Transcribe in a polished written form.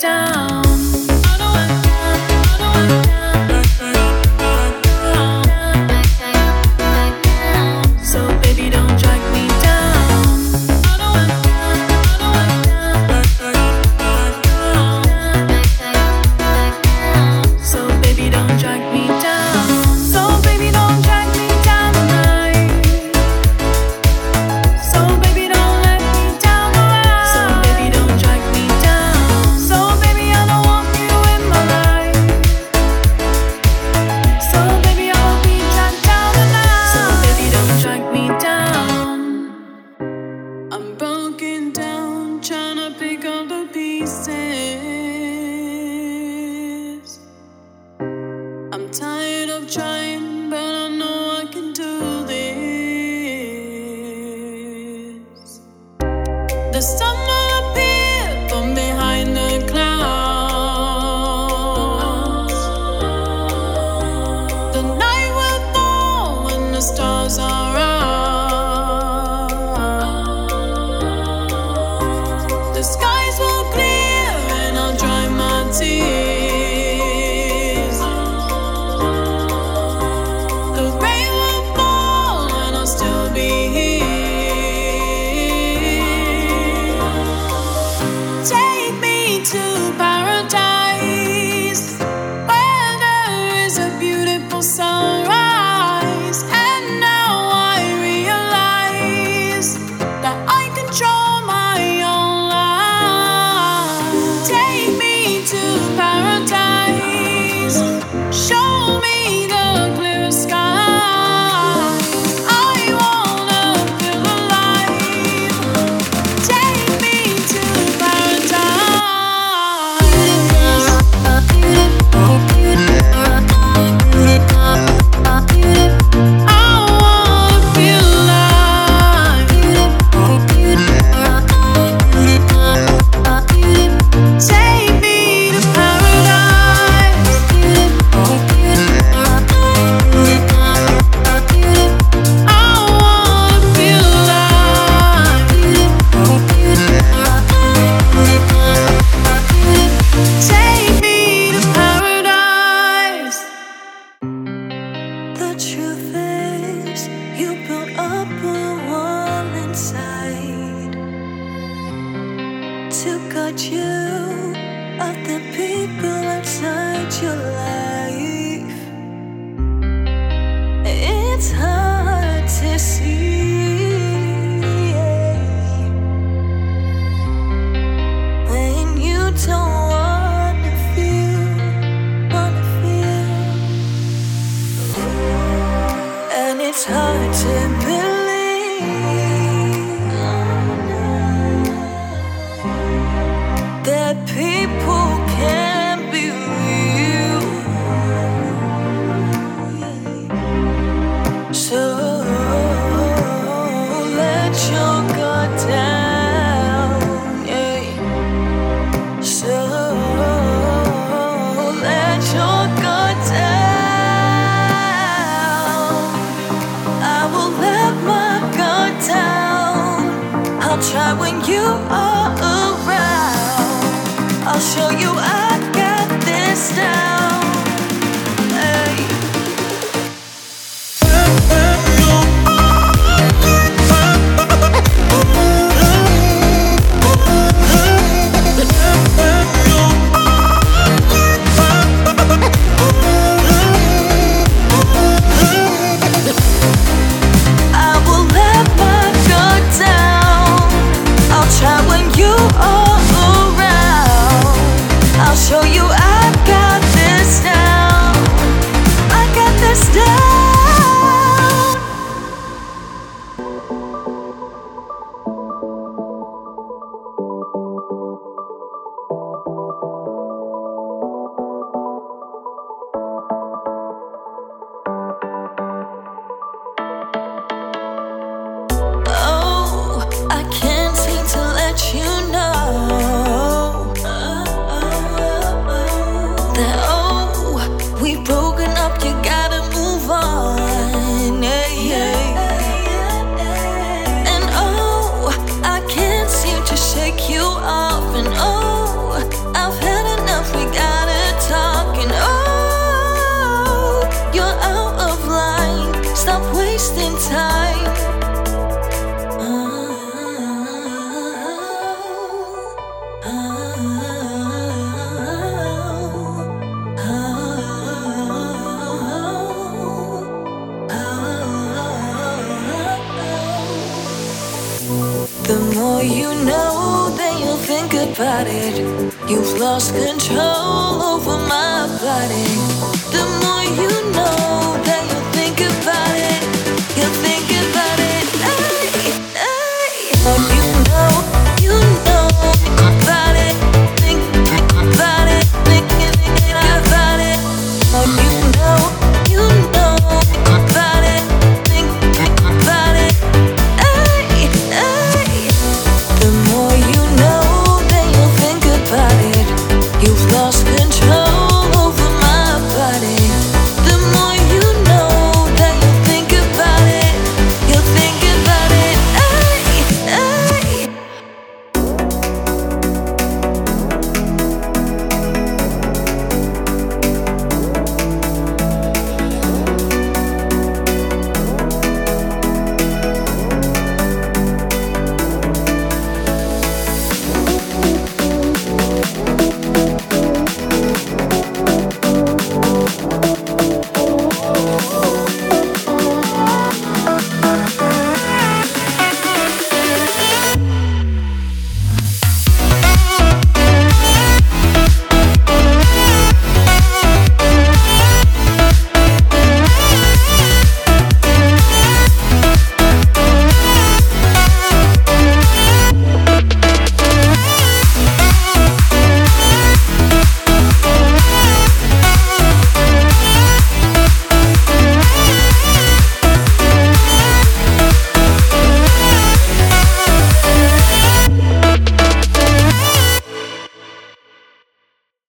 down. So baby, don't drag me down. So baby, don't drag me down. So baby, don't drag me down tonight. So baby, don't let me down tonight. So baby, don't drag me down. So baby, I don't want you in my life. So baby, I will be dragged down tonight. So baby, don't drag me down. I'm broken down, trying to pick up the pieces. I'm tired of trying, but I know I can do this. The sun will appear from behind the clouds. The night will fall when the stars are out. The skies will clear and I'll dry my tears. The rain will fall and I'll still be here. Take me to paradise, where there is a beautiful sunrise. And now I realize that I control my own life. Take me to paradise, show me the clear sky. I wanna feel alive. Take me to paradise. The truth is, you built up a wall inside to cut you of the people outside your life. It's hard to see when you don't wanna feel. And it's hard to believe that people can be real. So let your guard down, yeah. So let your guard down. I will let my guard down. I'll try when you are around. I'll show you I got this down. Hey. I will let my guard down. I'll try when you are around. I'll show you I got this down. I got this down. Oh, I can't seem to let you know that, oh, we've broken up, you gotta move on. Yeah, yeah. And oh, I can't seem to shake you off. And oh, I've had got it. You've lost control over my body. The more you know.